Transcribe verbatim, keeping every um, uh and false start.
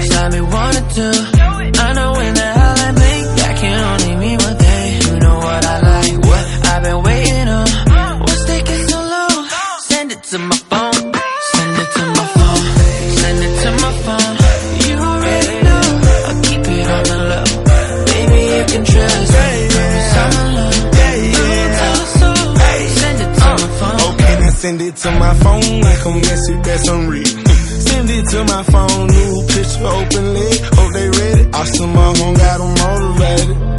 Tell me what to do. I know when the hell I blink, that can only mean one thing. You know what I like, what I've been waiting on. What's taking so long? Send it to my phone. Send it to my phone. Send it to my phone. You already know, I'll keep it on the low. Baby, you can trust me. Promise I'm alone. Don't tell a soul. Send it to my phone. Okay, now send it to my phone like I'm messy, that's unreal. Send it to my phone, new picture, open lid. Hope they ready. Awesome, my home got them motivated.